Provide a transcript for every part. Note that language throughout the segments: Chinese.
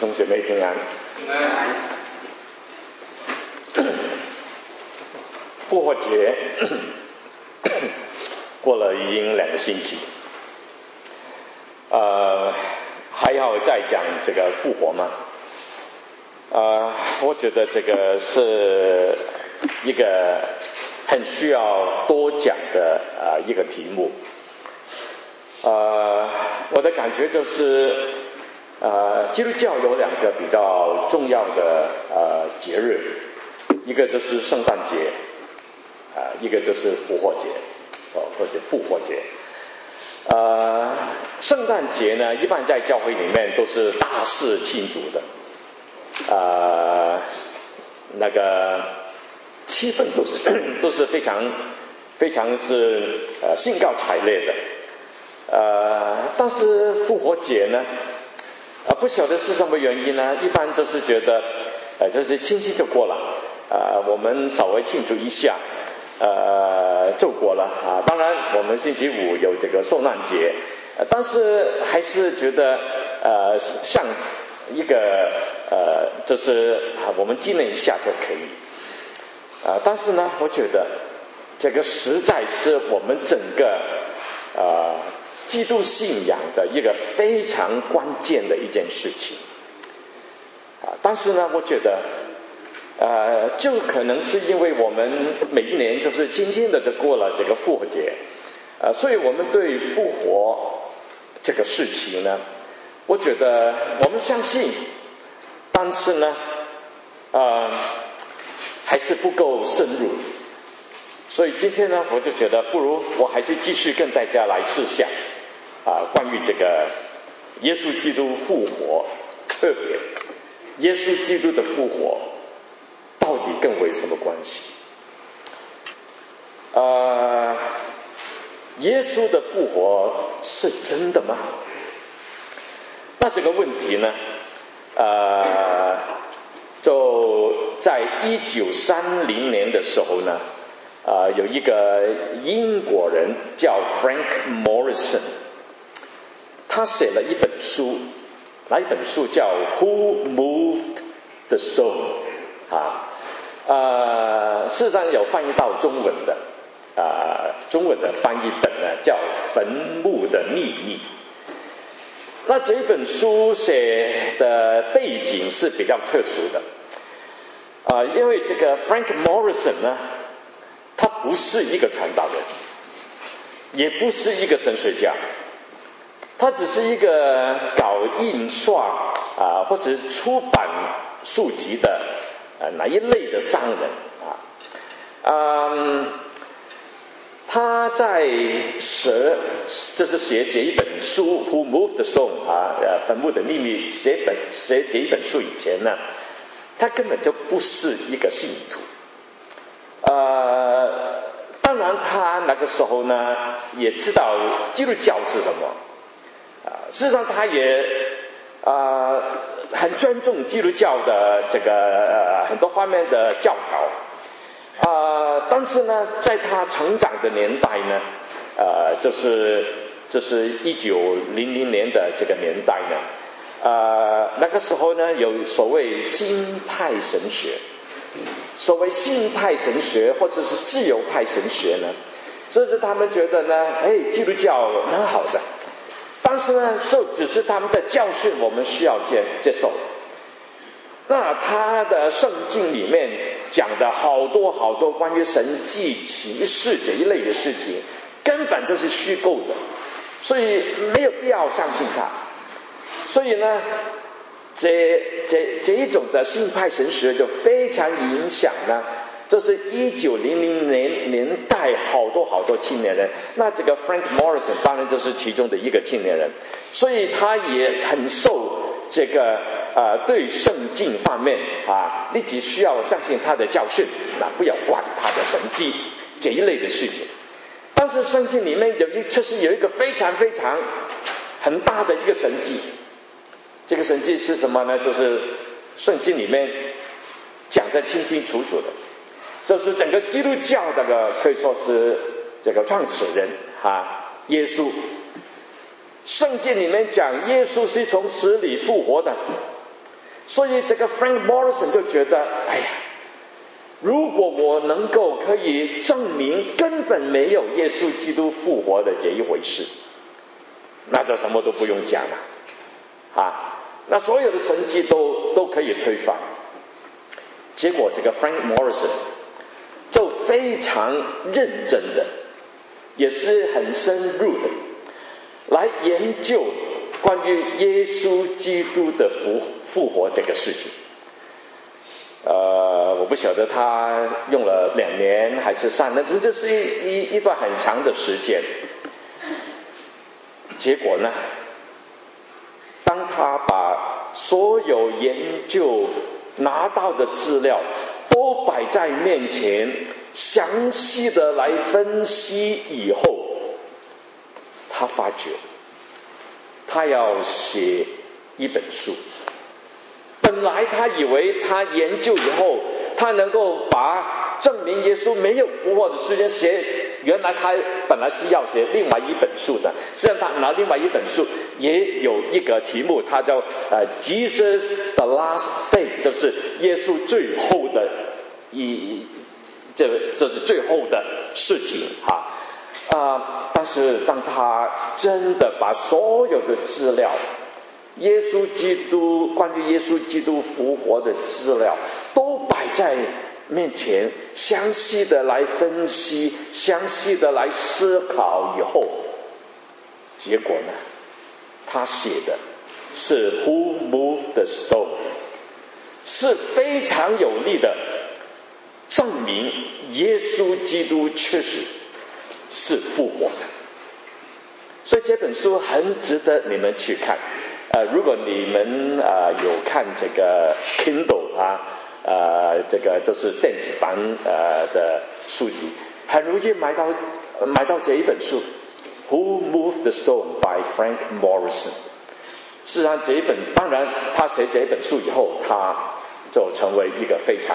兄姐妹平安。复活节过了已经2个星期，还要再讲这个复活吗？我觉得这个是一个很需要多讲的一个题目。我的感觉就是基督教有2个比较重要的节日，一个就是圣诞节，一个就是复活节，或者复活节。圣诞节呢，一般在教会里面都是大肆庆祝的，那个气氛都是非常是兴高采烈的。但是复活节呢，不晓得是什么原因呢，一般都是觉得就是轻轻就过了，我们稍微庆祝一下就过了当然我们星期5有这个受难节，但是还是觉得像一个就是我们纪念一下就可以。但是呢，我觉得这个实在是我们整个基督信仰的一个非常关键的一件事情。但是呢，我觉得就可能是因为我们每一年就是轻轻的就过了这个复活节，所以我们对复活这个事情呢，我觉得我们相信，但是呢还是不够深入。所以今天呢，我就觉得不如我还是继续跟大家来试想关于这个耶稣基督复活，特别耶稣基督的复活到底跟我有什么关系？耶稣的复活是真的吗？那这个问题呢，就在1930年的时候呢，有一个英国人叫 Frank Morrison， 他写了一本书，那一本书叫 Who Moved the Stone 事实上有翻译到中文的，中文的翻译本呢叫《坟墓的秘密》。那这本书写的背景是比较特殊的，因为这个 Frank Morrison 呢，他不是一个传道人，也不是一个神学家，他只是一个搞印刷或者是出版书籍的哪一类的商人他在就是写这一本书 Who Moved the Stone 坟墓的秘密写这一本书以前呢，他根本就不是一个信徒。当然他那个时候呢也知道基督教是什么，事实上他也很尊重基督教的这个很多方面的教条，但是呢在他成长的年代呢，就是1900年的这个年代呢，那个时候呢有所谓新派神学，所谓新派神学或者是自由派神学呢，就是他们觉得呢，基督教蛮好的，但是呢就只是他们的教训我们需要接受。那他的圣经里面讲的好多关于神迹奇事这一类的事情根本就是虚构的，所以没有必要相信他。所以呢这一种的新派神学就非常影响呢，就是1900年代好多青年人，那这个 Frank Morrison 当然就是其中的一个青年人，所以他也很受这个对圣经方面你只需要相信他的教训，不要管他的神迹这一类的事情。但是圣经里面确实有一个非常很大的一个神迹，这个神迹是什么呢？就是圣经里面讲得清清楚楚的，就是整个基督教这个可以说是这个创始人耶稣。圣经里面讲耶稣是从死里复活的， 所以这个 Frank Morrison 就觉得，哎呀，如果我能够可以证明根本没有耶稣基督复活的这一回事，那就什么都不用讲了那所有的神迹都可以推翻。结果这个 Frank Morrison 就非常认真的，也是很深入的来研究关于耶稣基督的复活这个事情。我不晓得他用了2年还是3年，这是一段很长的时间。结果呢，当他把所有研究拿到的资料都摆在面前，详细的来分析以后，他发觉他要写一本书。本来他以为他研究以后，他能够把证明耶稣没有复活的事情写，原来他本来是要写另外一本书的。实际上他拿另外一本书也有一个题目，它叫Jesus the Last Phase， 就是耶稣最后的这是最后的事情但是当他真的把所有的资料，关于耶稣基督复活的资料都摆在面前，详细的来分析，详细的来思考以后，结果呢，他写的是 Who Moved the Stone， 是非常有力的证明耶稣基督确实是复活的。所以这本书很值得你们去看。如果你们有看这个 Kindle 这个就是电子版的书籍，很容易买到这一本书 Who Moved the Stone by Frank Morrison。 事实上这一本，当然他写这一本书以后，他就成为一个非常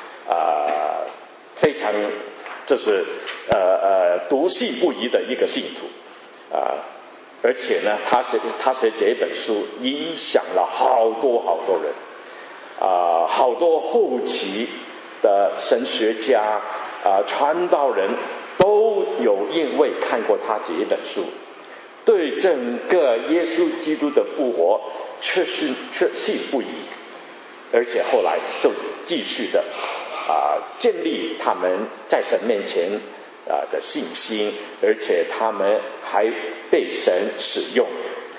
就是笃信不疑的一个信徒而且呢，他写这一本书影响了好多人好多后期的神学家传道人都有因为看过他这一本书，对整个耶稣基督的复活确信不疑，而且后来就继续的建立他们在神面前的信心，而且他们还被神使用。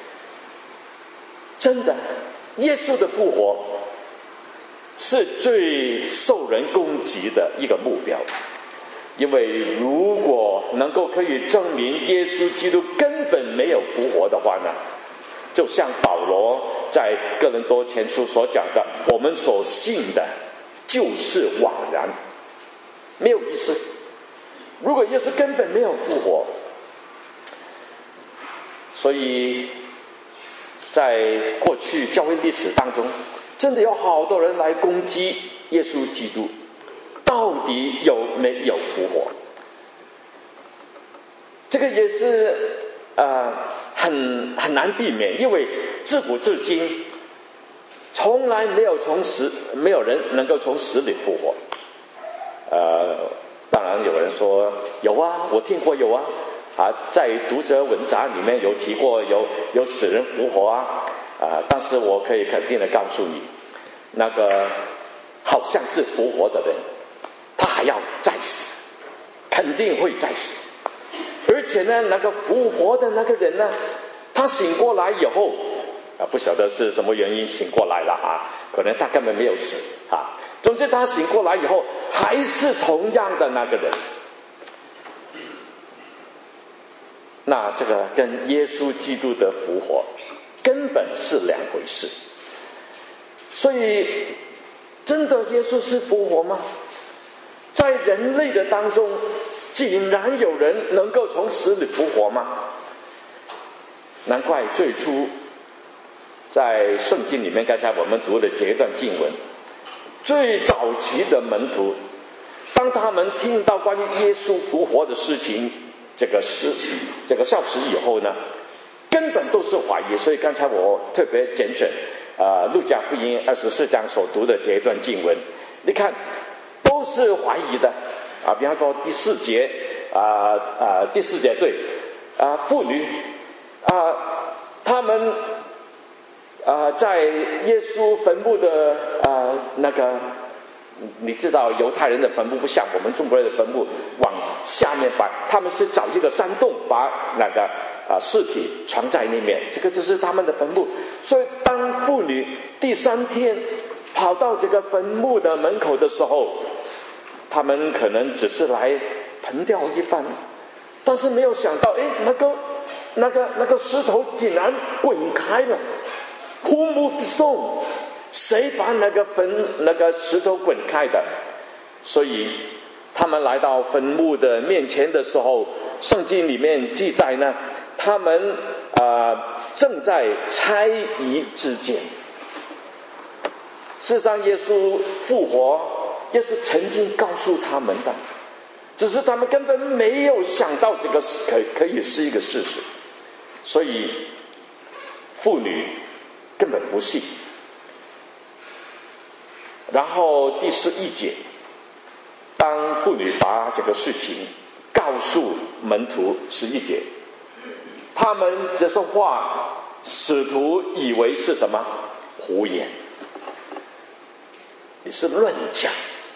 真的，耶稣的复活是最受人攻击的一个目标，因为如果能够可以证明耶稣基督根本没有复活的话呢，就像保罗在哥林多前书所讲的，我们所信的就是枉然，没有意思。如果耶稣根本没有复活，所以在过去教会历史当中，真的有好多人来攻击耶稣基督到底有没有复活。这个也是很难避免，因为自古至今从来没有人能够从死里复活。当然有人说有我听过有在读者文章里面有提过有死人复活但是我可以肯定的告诉你，那个好像是复活的人，他还要再死，肯定会再死。而且呢，那个复活的那个人呢，他醒过来以后不晓得是什么原因醒过来了可能他根本没有死总之他醒过来以后还是同样的那个人。那这个跟耶稣基督的复活根本是两回事。所以真的耶稣是复活吗？在人类的当中竟然有人能够从死里复活吗？难怪最初在圣经里面刚才我们读的这一段经文，最早期的门徒当他们听到关于耶稣复活的事情这个消息以后呢，根本都是怀疑。所以刚才我特别拣选路加福音24章所读的这一段经文，你看都是怀疑的比方说第4节对妇女他们在耶稣坟墓的那个，你知道犹太人的坟墓不像我们中国人的坟墓往下面摆，他们是找一个山洞把那个尸体藏在里面，这是他们的坟墓。所以当妇女第3天跑到这个坟墓的门口的时候，他们可能只是来盆吊一番，但是没有想到那个石头竟然滚开了。 Who moved the stone？ 谁把那个石头滚开的？所以他们来到坟墓的面前的时候，圣经里面记载呢，他们正在猜疑之间。事实上，耶稣复活，耶稣曾经告诉他们的，只是他们根本没有想到这个可以是一个事实，所以妇女根本不信。然后第11节，当妇女把这个事情告诉门徒，11节，他们这说话，使徒以为是什么？胡言，你是乱讲。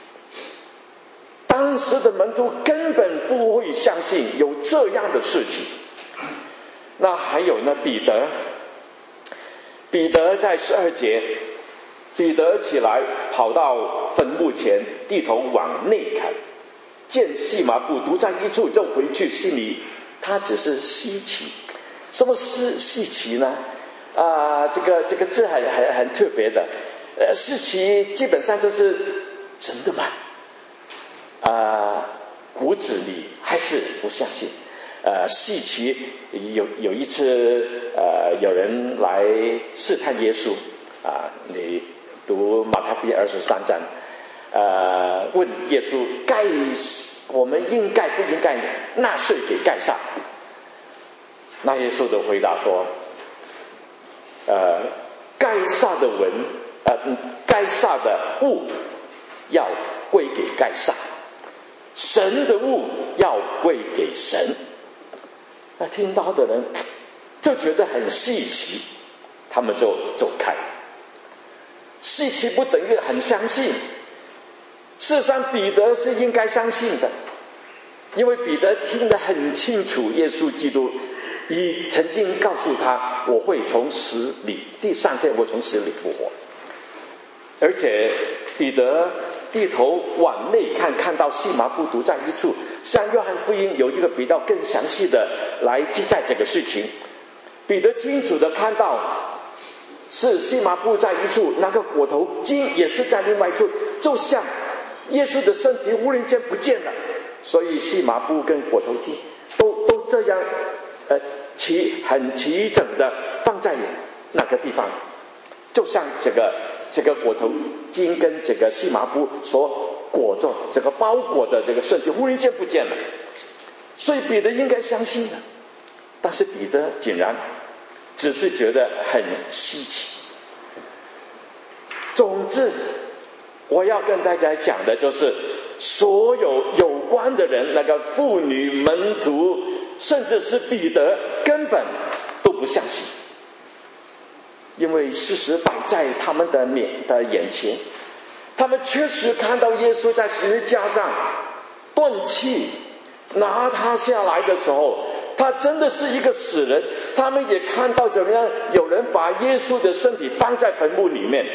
当时的门徒根本不会相信有这样的事情。那还有呢，彼得在12节，彼得起来跑到坟墓前，低头往内看，见细麻布独在一处，就回去，心里他只是稀奇。什么是稀奇呢？这个字很特别的，稀奇基本上就是真的吗？骨子里还是不相信。稀奇有一次有人来试探耶稣你读马太福音23章问耶稣我们应该不应该纳税给盖撒？那耶稣的回答说盖撒的物要归给盖撒，神的物要归给神。那听到的人就觉得很稀奇，他们就走开。稀奇不等于很相信，事实上彼得是应该相信的，因为彼得听得很清楚，耶稣基督已曾经告诉他，我会从死里第3天我从死里复活。而且彼得低头往内看，看到细麻布独在一处。像约翰福音有一个比较更详细的来记载这个事情，彼得清楚的看到是细麻布在一处，那个裹头巾也是在另外一处，就像耶稣的身体忽然间不见了，所以细麻布跟裹头巾都这样很齐整的放在那个地方，就像这个裹头巾跟这个细麻布所裹着这个包裹的这个身体忽然间不见了，所以彼得应该相信的，但是彼得竟然只是觉得很稀奇。总之我要跟大家讲的就是所有关的人，那个妇女门徒甚至是彼得根本都不相信，因为事实摆在他们的眼前，他们确实看到耶稣在十字架上断气拿他下来的时候，他真的是一个死人。他们也看到怎么样有人把耶稣的身体放在坟墓里面，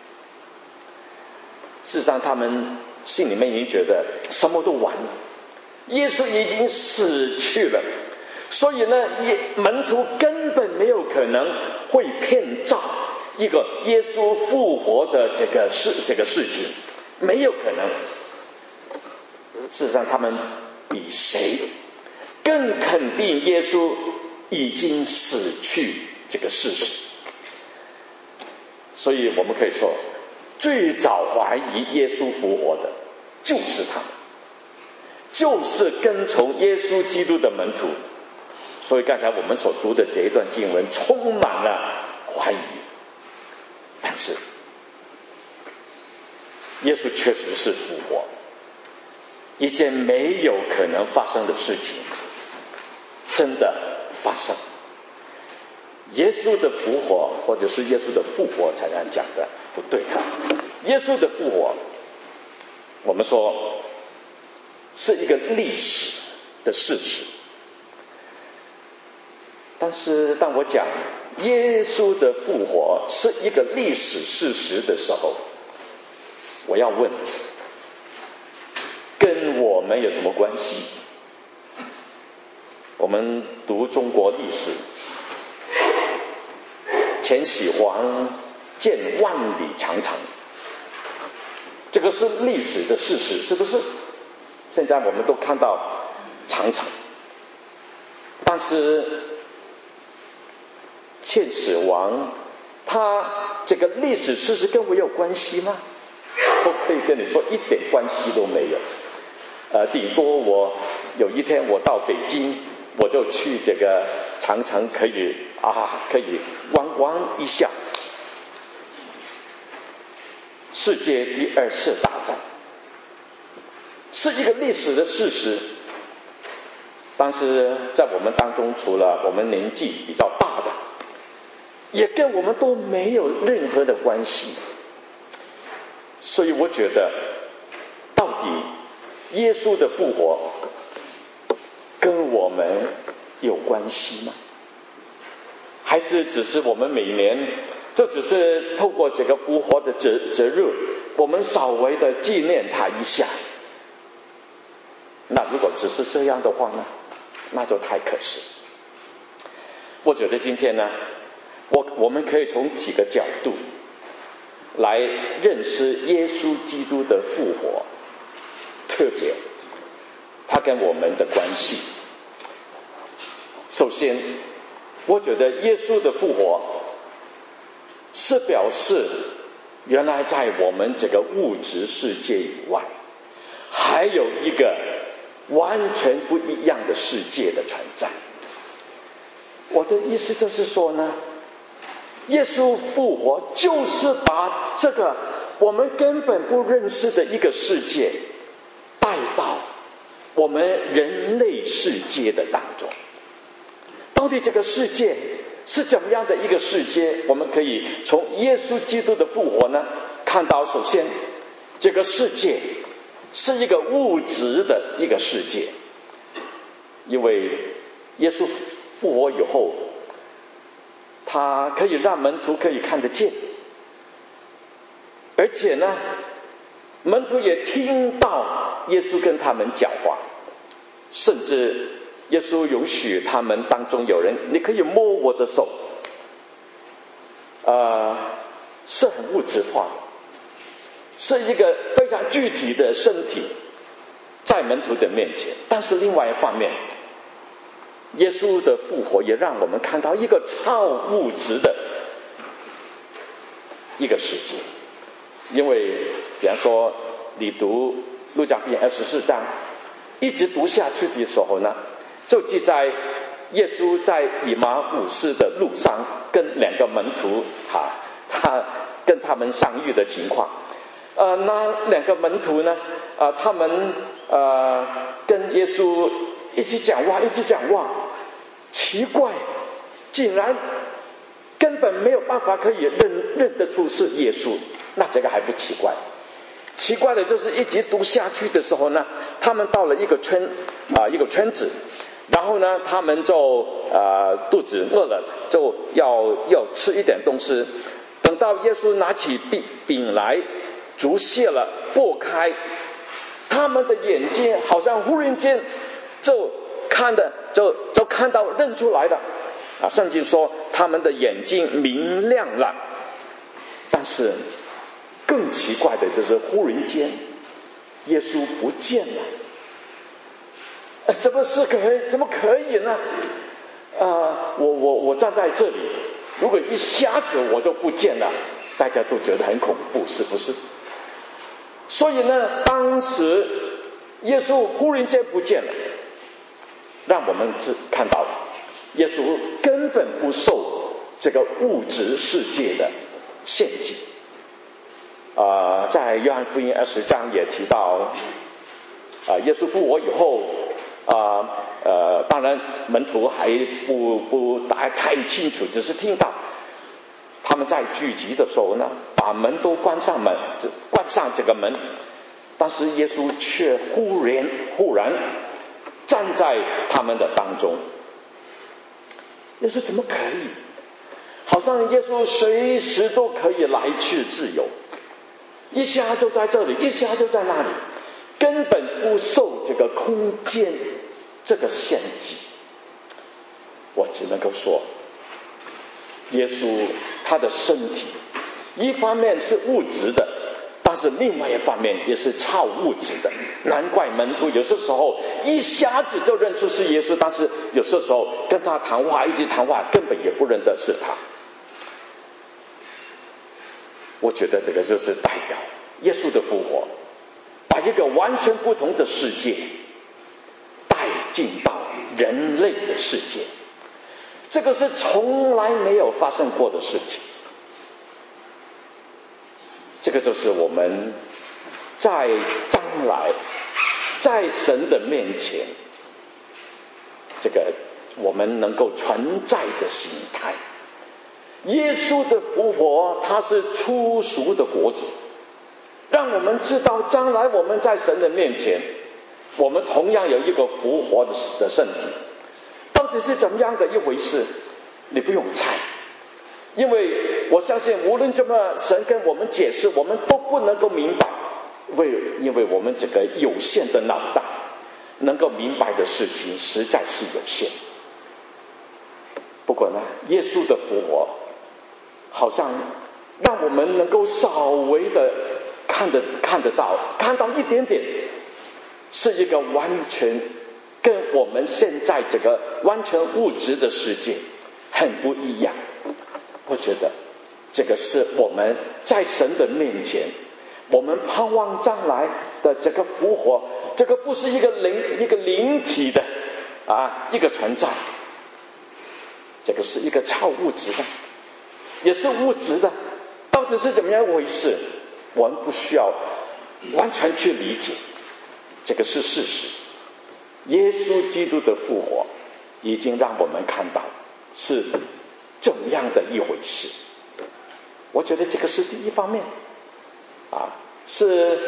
事实上他们心里面已经觉得什么都完了，耶稣已经死去了，所以呢门徒根本没有可能会骗造一个耶稣复活的这个事情，没有可能。事实上他们比谁更肯定耶稣已经死去这个事实。所以我们可以说最早怀疑耶稣复活的就是他们，就是跟从耶稣基督的门徒。所以刚才我们所读的这一段经文充满了怀疑。 是耶稣确实是复活，一件没有可能发生的事情真的发生。耶稣的复活，或者是耶稣的复活才这样讲的，不对啊。耶稣的复活，我们说是一个历史的事实。但是当我讲耶稣的复活是一个历史事实的时候，我要问，跟我们有什么关系？我们读中国历史，千禧黄建万里长城，这个是历史的事实，是不是？现在我们都看到长城，但是千禧王他这个历史事实跟我有关系吗？我可以跟你说一点关系都没有。顶多我有一天我到北京，我就去这个长城可以观光一下。世界第二次大战是一个历史的事实，但是在我们当中，除了我们年纪比较大的，也跟我们都没有任何的关系。所以我觉得，到底耶稣的复活跟我们有关系吗？还是只是我们每年就只是透过这个复活的节日，我们稍微的纪念他一下？那如果只是这样的话呢，那就太可惜。我觉得今天呢，我们可以从几个角度来认识耶稣基督的复活，特别他跟我们的关系。首先，我觉得耶稣的复活是表示原来在我们这个物质世界以外，还有一个完全不一样的世界的存在。我的意思就是说呢，耶稣复活就是把这个我们根本不认识的一个世界带到我们人类世界的当中。到底这个世界是怎么样的一个世界？我们可以从耶稣基督的复活呢看到，首先这个世界是一个物质的一个世界，因为耶稣复活以后，他可以让门徒可以看得见，而且呢，门徒也听到耶稣跟他们讲话，甚至耶稣允许他们当中有人，你可以摸我的手，是很物质化的，是一个非常具体的身体在门徒的面前。但是另外一方面，耶稣的复活也让我们看到一个超物质的一个世界。因为比方说你读路加福音24章一直读下去的时候呢，就记载耶稣在以马忤斯的路上跟两个门徒他跟他们相遇的情况。那两个门徒呢，他们跟耶稣一起讲话，奇怪，竟然根本没有办法可以认得出是耶稣。那这个还不奇怪，奇怪的就是一直读下去的时候呢，他们到了一个村子，然后呢，他们就肚子饿了，就要吃一点东西。等到耶稣拿起饼来，煮谢了，剥开，他们的眼睛好像忽然间就看到认出来了。圣经说他们的眼睛明亮了。但是更奇怪的就是忽然间耶稣不见了。怎么可以呢？我站在这里，如果一下子我就不见了，大家都觉得很恐怖，是不是？所以呢，当时耶稣忽然间不见了，让我们看到耶稣根本不受这个物质世界的献祭。在约翰福音20章也提到，耶稣复活以后，当然门徒还不太清楚，只是听到他们在聚集的时候呢，把门都关上这个门，但是耶稣却忽然站在他们的当中。耶稣怎么可以？好像耶稣随时都可以来去自由，一下就在这里，一下就在那里，根本不受这个空间这个限制。我只能够说，耶稣他的身体一方面是物质的，但是另外一方面也是超物质的。难怪门徒有些时候一下子就认出是耶稣，但是有些时候跟他谈话，一直谈话，根本也不认得是他。我觉得这个就是代表耶稣的复活，把一个完全不同的世界带进到人类的世界，这个是从来没有发生过的事情。这个就是我们在将来在神的面前，这个我们能够存在的形态。耶稣的复活，它是初熟的果子，让我们知道将来我们在神的面前，我们同样有一个复活的身体。到底是怎么样的一回事，你不用猜，因为我相信无论怎么神跟我们解释，我们都不能够明白，因为我们这个有限的脑袋能够明白的事情实在是有限。不过呢，耶稣的复活好像让我们能够稍微的看得到一点点，是一个完全跟我们现在这个完全物质的世界很不一样。我觉得这个是我们在神的面前，我们盼望将来的这个复活，这个不是一个灵体的一个存在，这个是一个超物质的，也是物质的。到底是怎么样一回事，我们不需要完全去理解，这个是事实。耶稣基督的复活已经让我们看到是怎么样的一回事。我觉得这个是第一方面是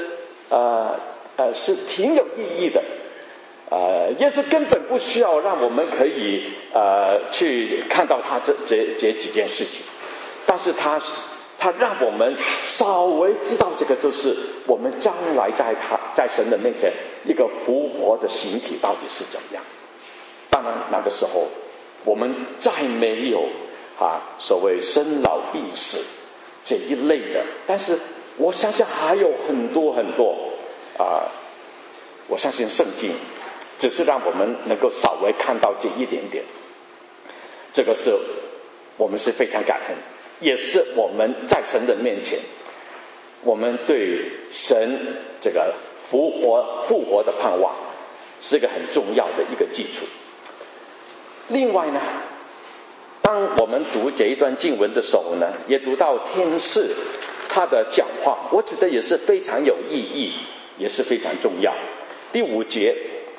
挺有意义的。耶稣根本不需要让我们可以去看到他这几件事情，但是他让我们稍微知道这个就是我们将来在神的面前一个复活的形体到底是怎么样。当然那个时候我们再没有所谓生老病死这一类的，但是我相信还有很多很多我相信圣经只是让我们能够稍微看到这一点点。这个是我们是非常感恩，也是我们在神的面前，我们对神这个复活的盼望是一个很重要的一个基础。另外呢，当我们读这一段经文的时候呢，也读到天使他的讲话，我觉得也是非常有意义，也是非常重要。第五节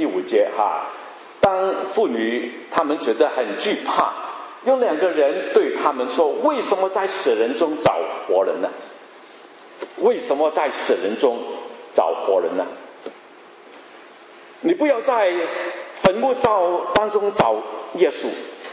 当妇女他们觉得很惧怕，有两个人对他们说，为什么在死人中找活人呢？为什么在死人中找活人呢？你不要在坟墓当中找耶稣，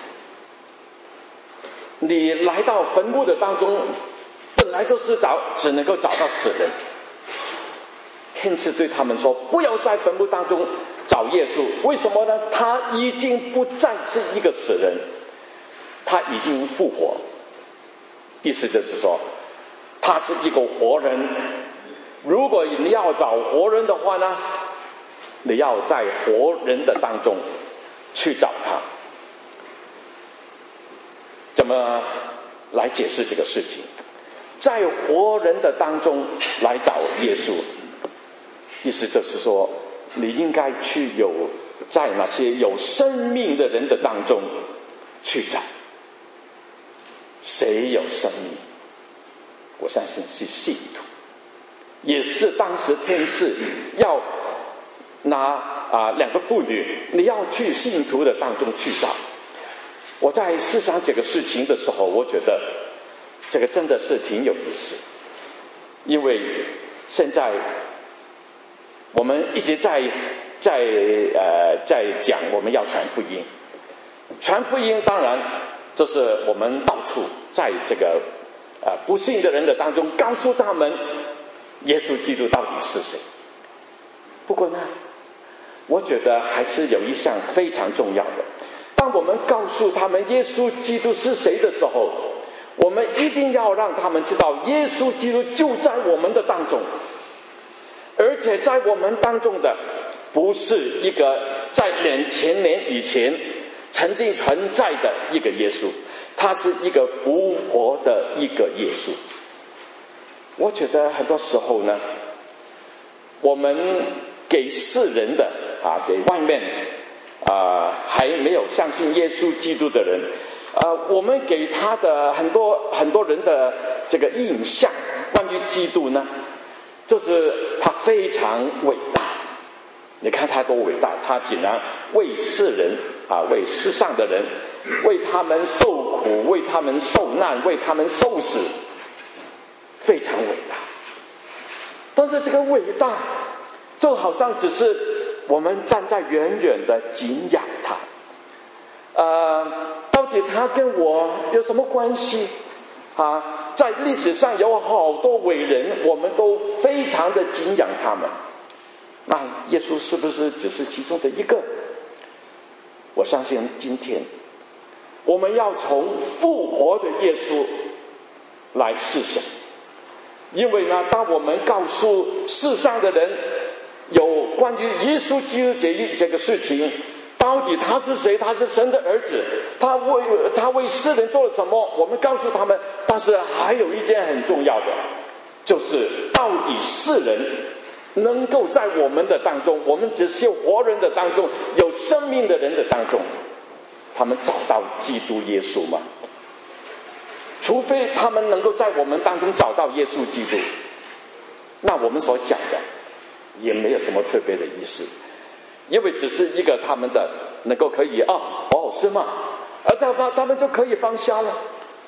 你来到坟墓的当中本来就是只能够找到死人。天使对他们说，不要在坟墓当中找耶稣。为什么呢？他已经不再是一个死人，他已经复活。意思就是说他是一个活人。如果你要找活人的话呢，你要在活人的当中去找他。怎么来解释这个事情？在活人的当中来找耶稣，意思就是说你应该去在那些有生命的人的当中去找。谁有生命？ 我相信是信徒，也是当时天使要拿两个妇女，你要去信徒的当中去找。我在思想这个事情的时候，我觉得这个真的是挺有意思，因为现在我们一直在讲我们要传福音，传福音当然就是我们到处在这个不信的人的当中告诉他们耶稣基督到底是谁。不过呢，我觉得还是有一项非常重要的，当我们告诉他们耶稣基督是谁的时候，我们一定要让他们知道耶稣基督就在我们的当中，而且在我们当中的不是一个在2000年以前曾经存在的一个耶稣，他是一个复活的一个耶稣。我觉得很多时候呢，我们给世人的给外面还没有相信耶稣基督的人，我们给他的很多人的这个印象关于基督呢，就是他非常伟大。你看他多伟大，他竟然为世人为世上的人，为他们受苦，为他们受难，为他们受死，非常伟大。但是这个伟大就好像只是我们站在远远的敬仰他，到底他跟我有什么关系在历史上有好多伟人，我们都非常的敬仰他们，那耶稣是不是只是其中的一个？我相信今天我们要从复活的耶稣来思想，因为呢，当我们告诉世上的人有关于耶稣基督这个事情，到底他是谁，他是神的儿子，他为世人做了什么，我们告诉他们。但是还有一件很重要的，就是到底世人能够在我们的当中，我们只是活人的当中，有生命的人的当中，他们找到基督耶稣吗？除非他们能够在我们当中找到耶稣基督，那我们所讲的也没有什么特别的意思，因为只是一个他们的能够可以是吗？他们就可以放下了。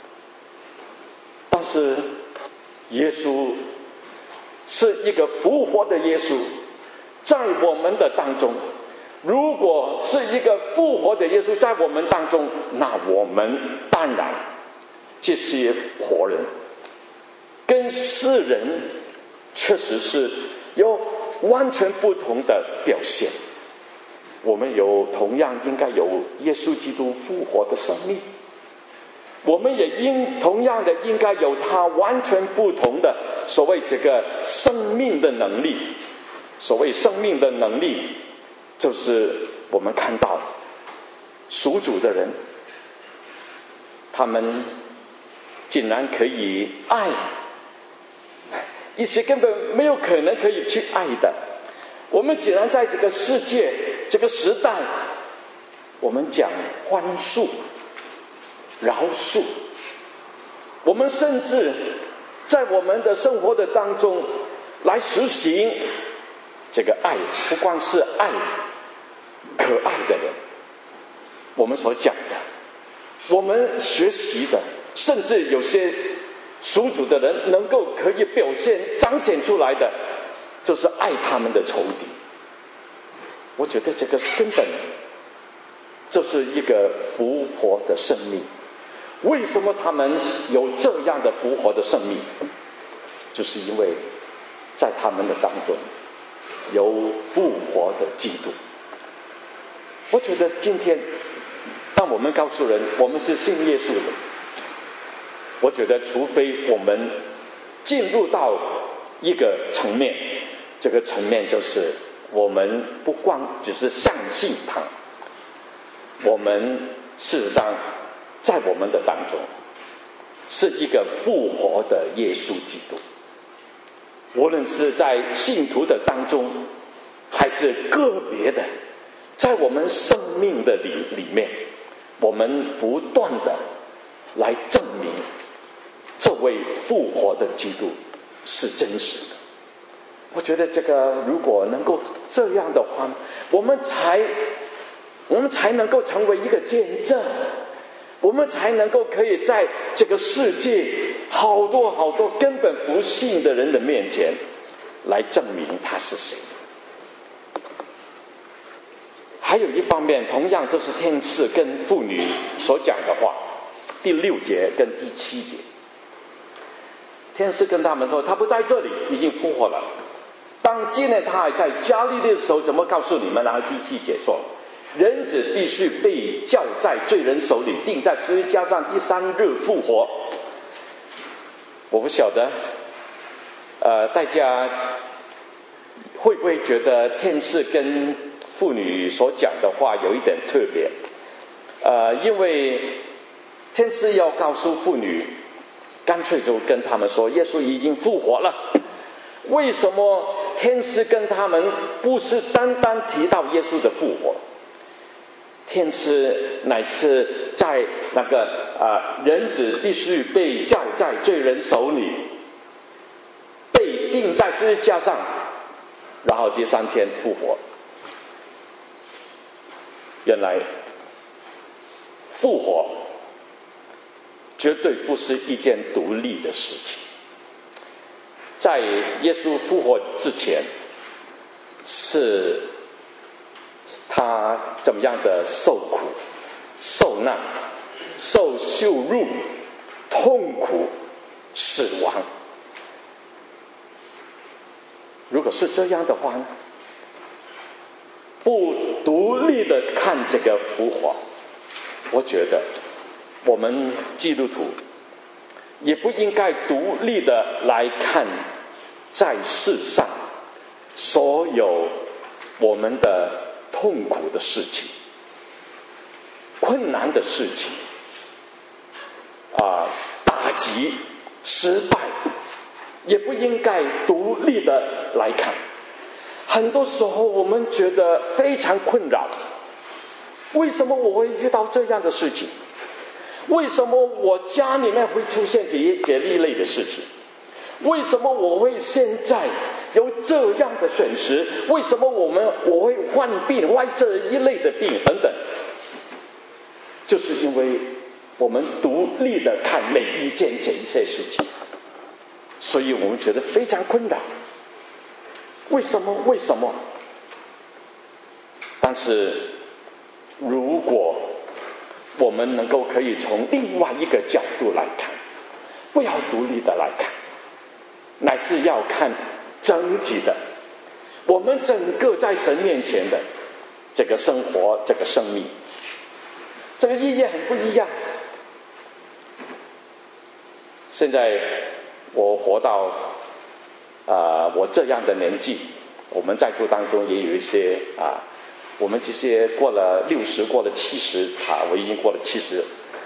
但是耶稣是一个复活的耶稣，在我们的当中，如果是一个复活的耶稣在我们当中，那我们当然这些活人跟世人确实是有完全不同的表现。我们同样应该有耶稣基督复活的生命，我们也同样的应该有他完全不同的所谓这个生命的能力。所谓生命的能力，就是我们看到属主的人，他们竟然可以爱一些根本没有可能可以去爱的。我们竟然在这个世界这个时代，我们讲宽恕饶恕，我们甚至在我们的生活的当中来实行这个爱，不光是爱可爱的人，我们所讲的，我们学习的，甚至有些属主的人能够可以表现彰显出来的，就是爱他们的仇敌。我觉得这个是根本，这是一个复活的生命。为什么他们有这样的复活的生命？就是因为在他们的当中有复活的基督。我觉得今天当我们告诉人我们是信耶稣的，我觉得除非我们进入到一个层面，这个层面就是我们不光只是相信他，我们事实上在我们的当中是一个复活的耶稣基督。无论是在信徒的当中，还是个别的在我们生命的里面，我们不断的来证明这位复活的基督是真实的。我觉得这个如果能够这样的话，我们才能够成为一个见证，我们才能够可以在这个世界好多根本不信的人的面前来证明他是谁。还有一方面，同样这是天使跟妇女所讲的话，第6节跟第7节，天使跟他们说他不在这里，已经复活了。当纪念他还在加利利的时候，怎么告诉你们？然后第7节说，人子必须被交在罪人手里，钉在十字架上，第3日复活。我不晓得大家会不会觉得天使跟妇女所讲的话有一点特别？因为天使要告诉妇女，干脆就跟他们说耶稣已经复活了。为什么天使跟他们不是单单提到耶稣的复活？天使乃是在那个人子必须被交在罪人手里，被钉在十字架上，然后第3天复活。原来复活绝对不是一件独立的事情。在耶稣复活之前，是他怎么样的受苦、受难、受羞辱、痛苦、死亡。如果是这样的话呢，不独立的看这个复活，我觉得我们基督徒也不应该独立的来看在世上所有我们的痛苦的事情、困难的事情打击、失败，也不应该独立的来看。很多时候我们觉得非常困扰，为什么我会遇到这样的事情？为什么我家里面会出现这一类的事情？为什么我会现在有这样的损失？为什么我会患病，患这一类的病等等？就是因为我们独立的看每一件这一些事情，所以我们觉得非常困扰。为什么？但是如果我们能够可以从另外一个角度来看，不要独立的来看，乃是要看整体的，我们整个在神面前的这个生活、这个生命，这个意义很不一样。现在我活到我这样的年纪，我们在座当中也有一些我们这些过了60，过了70我已经过了70。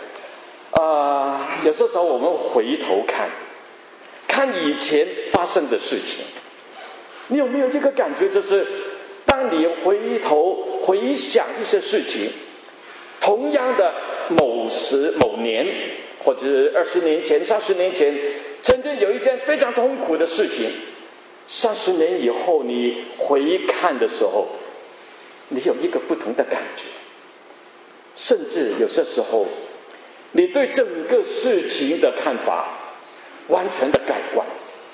有些时候我们回头看以前发生的事情，你有没有这个感觉？就是当你回头回想一些事情，同样的某时某年，或者是20年前、30年前，曾经有一件非常痛苦的事情，30年以后你回看的时候，你有一个不同的感觉，甚至有些时候你对整个事情的看法完全的改观。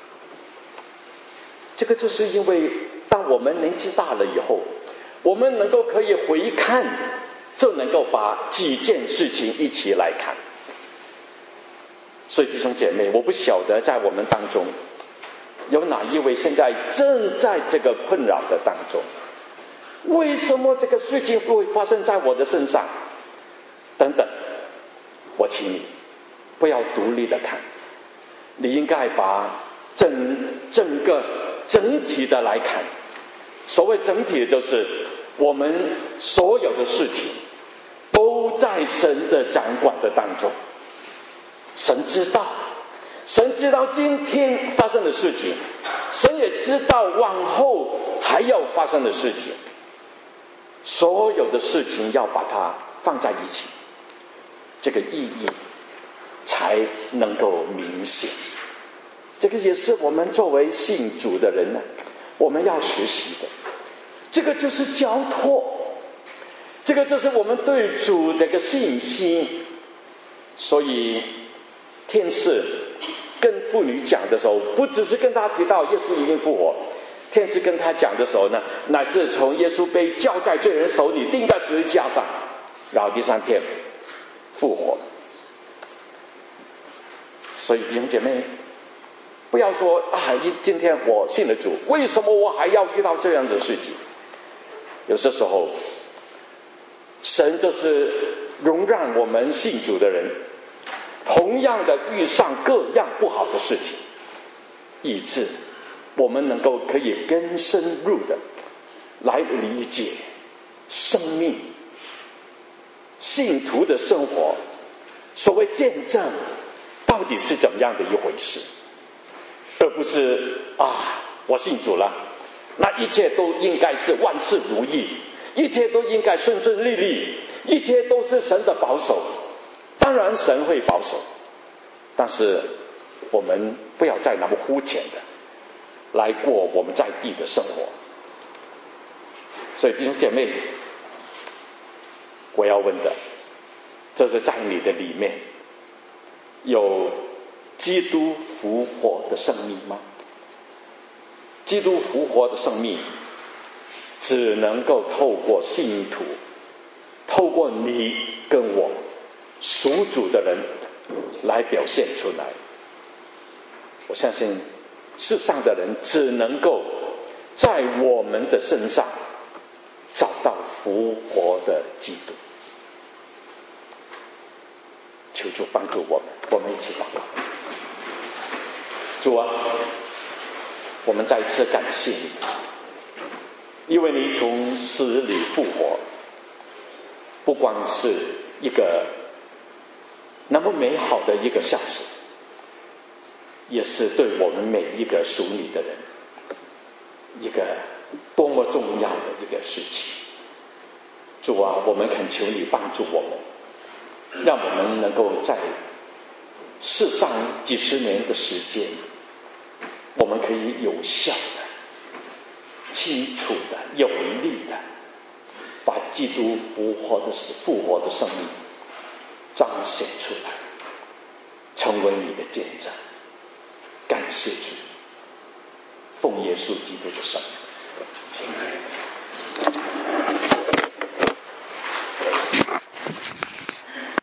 这个就是因为当我们年纪大了以后，我们能够可以回看，就能够把几件事情一起来看。所以弟兄姐妹，我不晓得在我们当中有哪一位现在正在这个困扰的当中，为什么这个事情会发生在我的身上等等。我请你不要独立的看，你应该把整个整体的来看。所谓整体，就是我们所有的事情都在神的掌管的当中。神知道今天发生的事情，神也知道往后还要发生的事情，所有的事情要把它放在一起。这个意义才能够明显。这个也是我们作为信主的人呢，我们要学习的。这个就是交托，这个就是我们对主的一个信心。所以天使跟妇女讲的时候，不只是跟他提到耶稣已经复活，天使跟他讲的时候呢，乃是从耶稣被交在罪人手里，钉在十字架上，然后第3天复活。所以弟兄姐妹，不要说今天我信了主，为什么我还要遇到这样的事情？有些时候神就是容让我们信主的人同样的遇上各样不好的事情，以致我们能够可以更深入的来理解生命信徒的生活，所谓见证到底是怎么样的一回事，而不是我信主了，那一切都应该是万事如意，一切都应该顺顺利利，一切都是神的保守。当然神会保守，但是我们不要再那么肤浅的来过我们在地的生活。所以弟兄姐妹，我要问的，这是在你的里面有基督复活的生命吗？基督复活的生命只能够透过信徒，透过你跟我属主的人来表现出来。我相信世上的人只能够在我们的身上找到复活的基督。求主帮助我们，我们一起祷告。主啊，我们再一次感谢你，因为你从死里复活，不光是一个那么美好的一个消息，也是对我们每一个属你的人一个多么重要的一个事情。主啊，我们恳求你帮助我们，让我们能够在世上几十年的时间，我们可以有效的、清楚的、有力的把基督复活的生命彰显出来，成为你的见证。感谢主，奉耶稣基督的圣名。